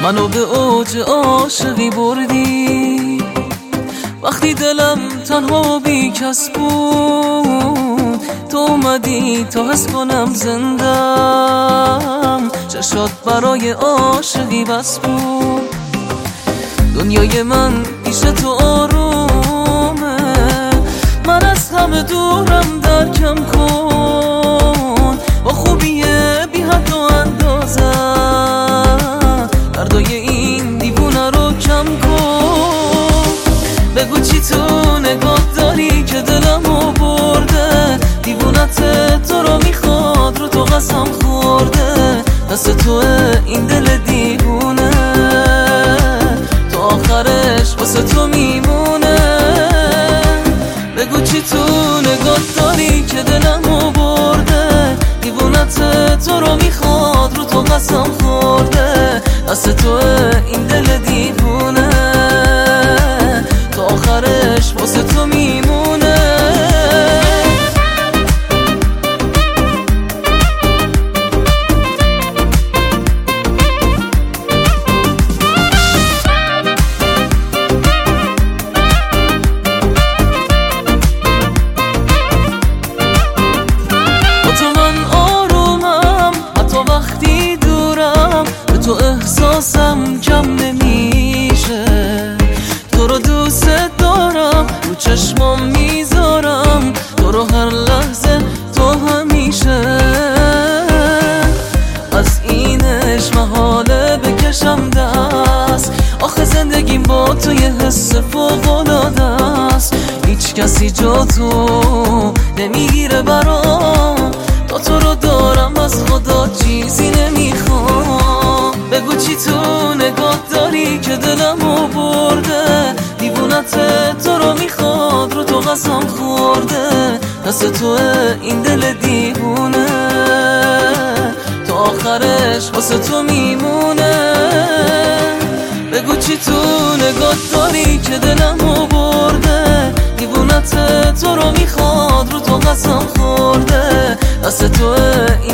منو به اوج عاشقی بردی، وقتی دلم تنها بی کس بود تو اومدی تا حس کنم زندم. چشات برای عاشقی بس بود، دنیای من پیش تو آرومه، من از همه دورم درکم کن، با خوبیه بی حد و اندازه دردای این دیوونه رو کم کن. بگو چی تو نگاه داری که دلمو برده، دیوونت تو رو میخواد رو تو قسم خورده، دست توه این دل دیوونه تا آخرش واسه تو میمونه. بگو چی تو نگاه داری که دلمو برده، دیوونت تو رو میخواد رو تو قسم خورده، دست توه این دل دیوونه تا آخرش واسه تو میمونه. تو احساسم کم نمیشه، تو رو دوست دارم رو چشمام میذارم، تو رو هر لحظه تو همیشه. از اینش محاله بکشم دست، آخه زندگیم با تو یه حس فوق‌العاده است، هیچ کسی جا تو نمیگیره برام، تا تو رو دارم از خدا چیزی نمیخوام. بگو چی تو نگاه داری که دلمو برده، دیوونت تو رو میخواد رو تو قسم خورده، دست توه این دل دیوونه تا آخرش واسه تو میمونه. بگو چی تو نگاه داری که دلمو برده، دیوونت تو رو میخواد رو تو قسم خورده، دست توه